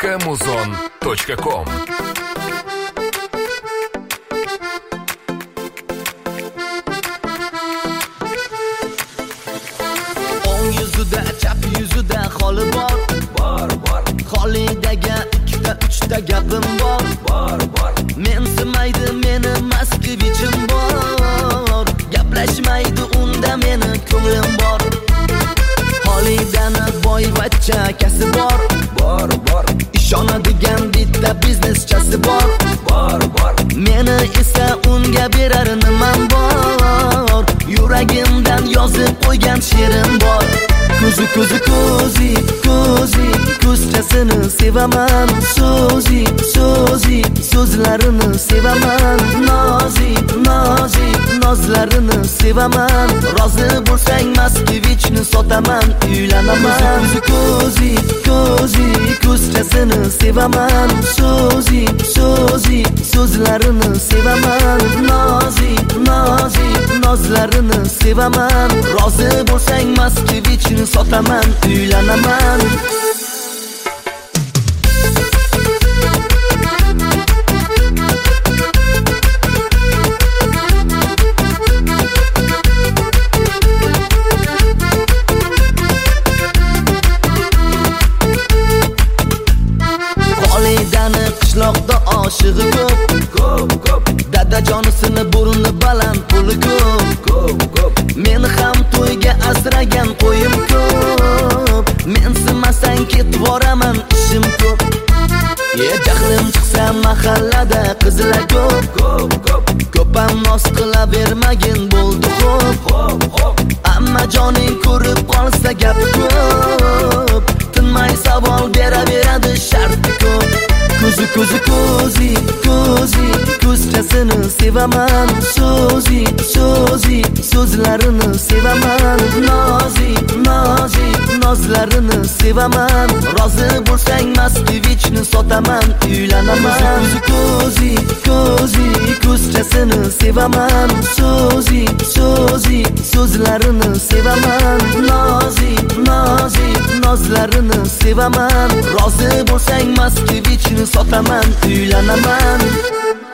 www.muzon.com. O'ng yuzida, chap yuzida xoli bor. Xolidagi ikkita, uchta gapim bor. Mensimaydi meni Moskvichim bor. Gaplashmaydi unda meni ko'nglim bor. Xolidani boyvachcha akasi bor. Ishonadigan bitta bizneschasi bor. Meni esa unga berar nimam bor. Yuragimdan yozib qo'ygan she'rim bor. Ko'zchasini sevaman. So'zlarini sevaman. Nozlarini sevaman. Rozi bo'lsang Moskvichni sotaman, uylanaman. Ko'zchasini sevaman. So'zlarini sevaman. Nozlarini sevaman. Rozi bo'lsang Moskvichni sotaman, uylanaman. Xolidani qishloqda oshig'i ko'p. Dadajonisini burni baland, puli ko'p. Meni ham to'yga asragan qo'yim ko'p. Mensimasang ketvoraman, ishim ko'p. Jahlim chiqsa mahallada qizlar ko'p. Ko'pam nos qilavermagin, bo'ldi xo'p. Amma joning ko'rib qolsa gap ko'p. Tinmay savol beraveradi, sharti ko'p. Ko'zchasini sevaman. So'zlarini sevaman. Nozlarini sevaman. Rozi bo'lsang Moskvichni sotaman, uylanaman. Ko'zchasini sevaman. So'zlarini sevaman. Nozlarini sevaman. Rozi bo'lsang Moskvichni sotaman, uylanaman.